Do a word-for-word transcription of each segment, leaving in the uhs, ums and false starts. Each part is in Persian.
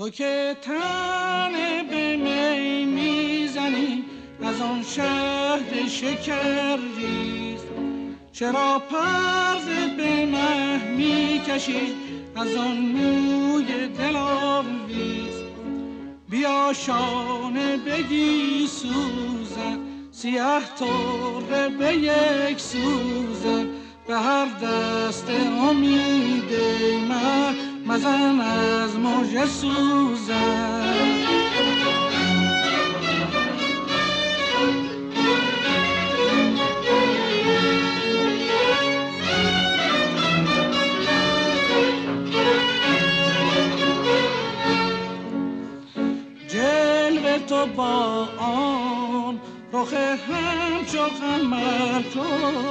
تو که تن به می میزنی از آن شهد شکرریز، چرا پرده به مه میکشی از آن موی دلاویز؟ بیا شانه بگی سوزن، سیه طره به یک سوزن، به هر دست امید من مزن از مژه سوزن. جلوه تو با آن رخ همچو قمر تو،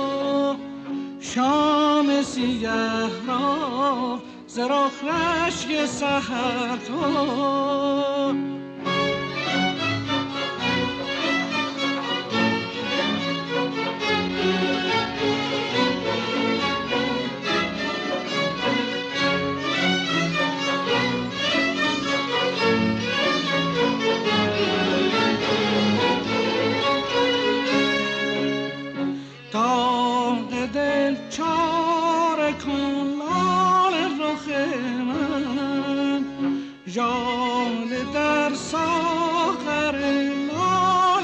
شام سیه را ز رخ رشک سحر تو. داغ دل چاره کن لال رخ من، ژاله در ساغر لال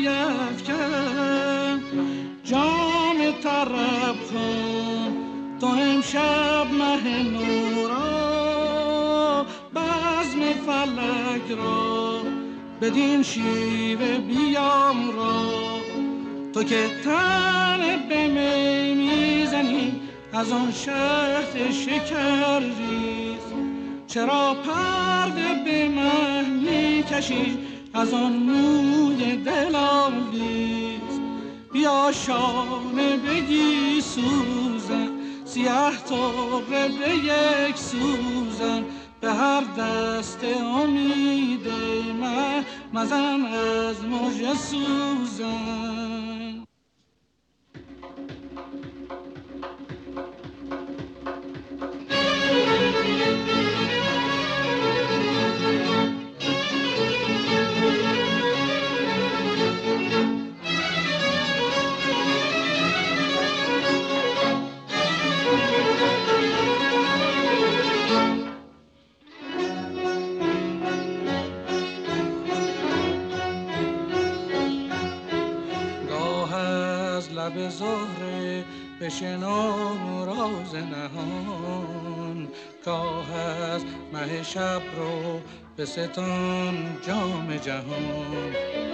بیفکن، جام طرب کن تو امشب مه نو را، بزم فلک را بدین شیوه بیامرا. تو که تن به می میزنی از آن شهد شکرریز، چرا پرده به مه میکشی از آن موی دلاویز؟ بیا شانه بگی سوزن، سیه طره به یک سوزن، به هر دست امید من مزن از مژه سوزن. لب زهره بشنو راز نهان، گاه از مه شب رو به ستان جام جهان،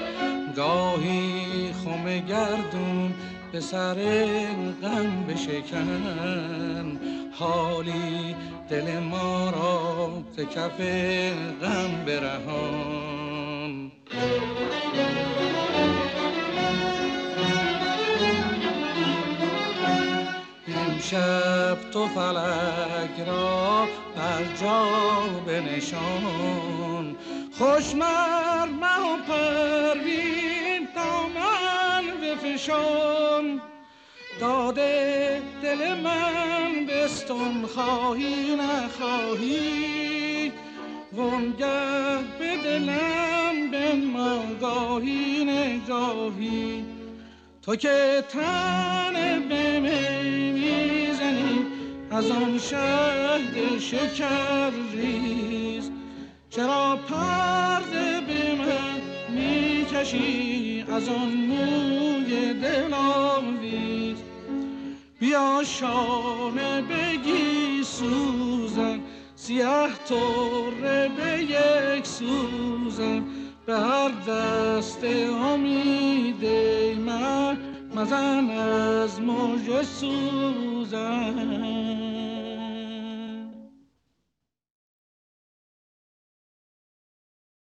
گاهی خم گردون به سر غم بشکن، حالی دل ما را ز کف غم برهان. شب تو فلک را بر جا بنشان، خوش مر مه و پروین دامن بفشان، داده دل من بستان خواهی نخواهی، وانگه به دلم بنما گاهی نگاهی. تو که تن به می میزنی از آن شهد شکرریز، چرا پرده به من میکشی از آن موی دلاویز؟ بیا شانه بگی سوزن، سیه طره به یک سوزن، به هر دست امید من مزن از مژه سوزن.